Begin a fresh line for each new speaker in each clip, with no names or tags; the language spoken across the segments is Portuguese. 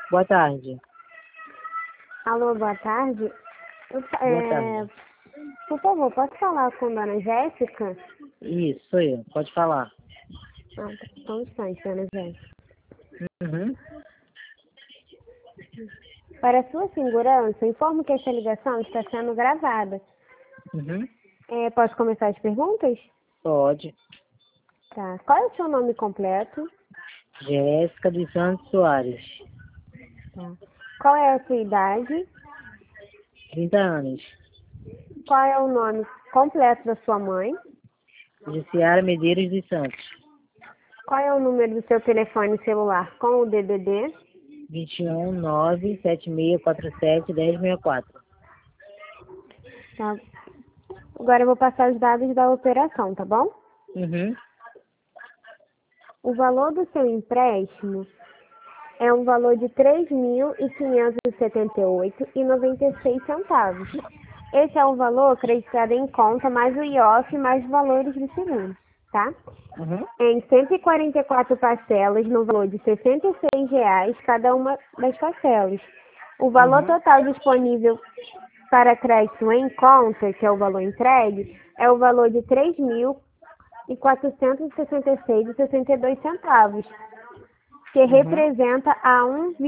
Boa tarde.
Alô, boa tarde.
Boa tarde.
Por favor, posso falar com a dona Jéssica?
Isso, sou eu. Pode falar.
Ah, tá. Só um instante, dona Jéssica.
Uhum.
Para sua segurança, informo que esta ligação está sendo gravada.
Uhum.
Posso começar as perguntas?
Pode.
Tá. Qual é o seu nome completo?
Jéssica dos Santos Soares.
Tá. Qual é a sua idade?
30 anos.
Qual é o nome completo da sua mãe?
Jussiara Medeiros dos Santos.
Qual é o número do seu telefone celular com o DDD?
21 97647 1064.
Tá. Agora eu vou passar os dados da operação, tá bom?
Uhum.
O valor do seu empréstimo é um valor de R$ 3.578,96. Esse é o valor acreditado em conta, mais o IOF, mais os valores do seguro, tá?
Uhum.
Em 144 parcelas, no valor de R$ 66,00 cada uma das parcelas. O valor total disponível para crédito em conta, que é o valor entregue, é o valor de R$ 3.466,62, que representa a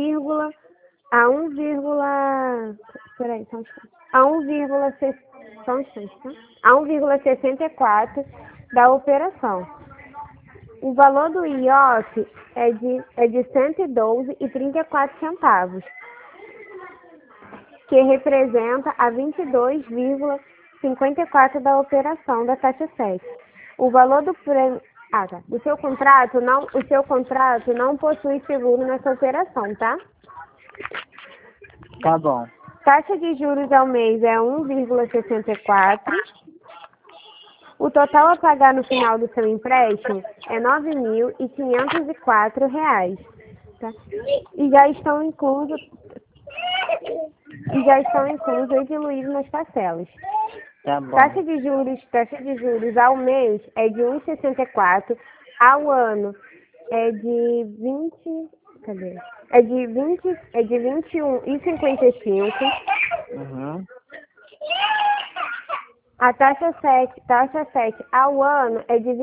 1,64 da operação. O valor do IOF é de R$ 112,34, que representa a 22,54 da operação da taxa 7. O valor do prêmio o seu contrato não possui seguro nessa operação, tá?
Tá bom.
Taxa de juros ao mês é 1,64. O total a pagar no final do seu empréstimo é R$ 9.504, tá? E já estão inclusos e diluídos nas parcelas.
Tá bom.
Taxa de juros ao mês é de 1,64, ao ano é de 21,55.
Uhum.
A taxa 7 ao ano é de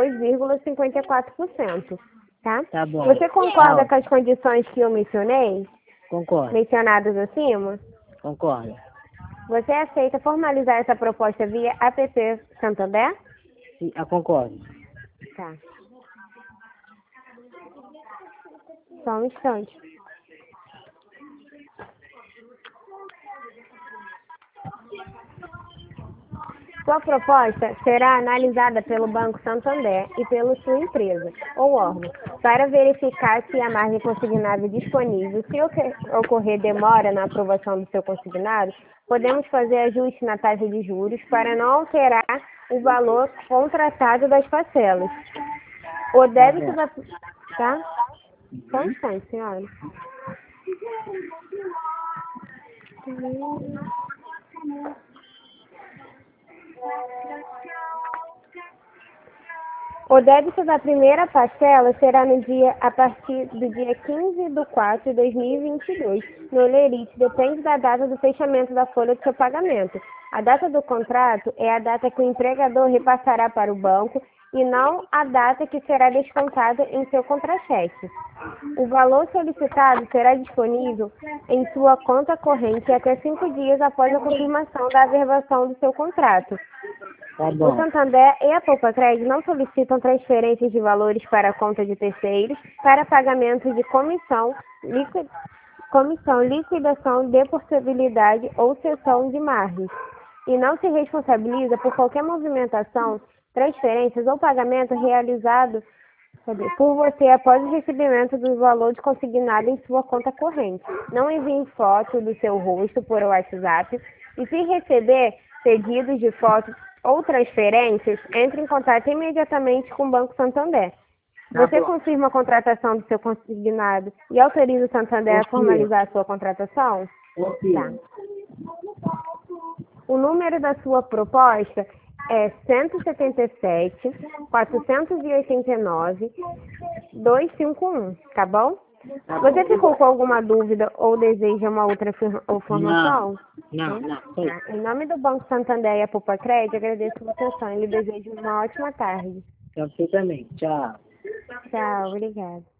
22,54%, tá?
Tá bom.
Você concorda
Tá
com as condições que eu
Concordo.
mencionadas acima?
Concordo.
Você aceita formalizar essa proposta via APP Santander?
Sim, concordo.
Tá. Só um instante. Sua proposta será analisada pelo Banco Santander e pela sua empresa ou órgão para verificar se a margem consignável disponível. Se ocorrer demora na aprovação do seu consignado, podemos fazer ajuste na taxa de juros para não alterar o valor contratado das parcelas. O débito da... Tá? Só um instante, senhora. O débito da primeira parcela será a partir do dia 15/4/2022, no Lerite, depende da data do fechamento da folha de seu pagamento. A data do contrato é a data que o empregador repassará para o banco e não a data que será descontada em seu contra-cheque. O valor solicitado será disponível em sua conta corrente até 5 dias após a confirmação da averbação do seu contrato.
Tá
O
bom.
Santander e a Poupa-Crédito não solicitam transferências de valores para a conta de terceiros para pagamento de comissão, liquidação, deportabilidade ou cessão de margens, e não se responsabiliza por qualquer movimentação, transferências ou pagamento realizado por você após o recebimento do valor de consignado em sua conta corrente. Não envie foto do seu rosto por WhatsApp e, se receber pedidos de fotos ou transferências, entre em contato imediatamente com o Banco Santander. Você confirma a contratação do seu consignado e autoriza o Santander a formalizar a sua contratação? Tá. O número da sua proposta é 177 489 251, tá bom? Você ficou com alguma dúvida ou deseja uma outra informação?
Não. Foi.
Em nome do Banco Santander e a Poupa Crédito, agradeço a atenção e lhe desejo uma ótima tarde.
Pra você também. Tchau.
Tchau, obrigada.